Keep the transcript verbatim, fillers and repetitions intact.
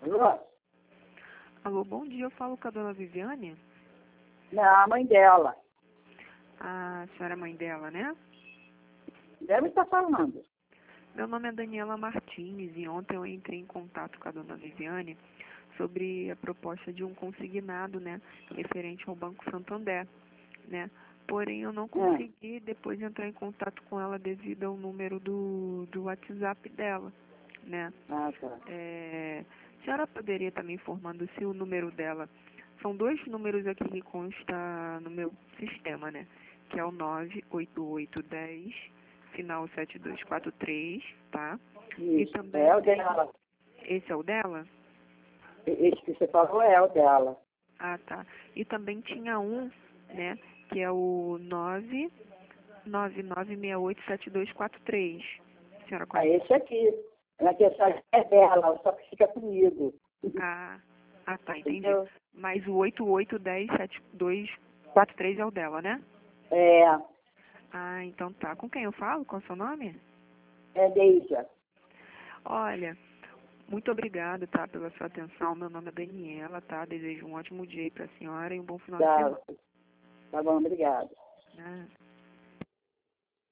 Alô? Alô, bom dia, eu falo com a dona Viviane? Não, a mãe dela. A senhora é mãe dela, né? Deve estar falando. Meu nome é Daniela Martins e ontem eu entrei em contato com a dona Viviane sobre a proposta de um consignado, né, referente ao Banco Santander, né? Porém, eu não consegui depois entrar em contato com ela devido ao número do, do WhatsApp dela, né? Ah, tá. É, a senhora poderia estar me informando se o número dela... São dois números aqui que consta no meu sistema, né? Que é o nove oito oito um zero, final sete dois quatro três, tá? E Isso, também é o tem... dela. Esse é o dela? Esse que você falou é o dela. Ah, tá. E também tinha um, né? Que é o nove nove nove seis oito sete dois quatro três. A senhora Ah, conhece? esse aqui. Na questão é dela, só que fica comigo. Ah, ah, tá, entendi. Entendeu? Mas o oito oito um zero sete dois quatro três é o dela, né? É, Ah, então tá. Com quem eu falo? Qual é o seu nome? é Deija. Olha, muito obrigada, tá, pela sua atenção. Meu nome é Daniela, tá? Desejo um ótimo dia aí pra senhora e um bom final de Tá, semana. tá bom, obrigada. Né?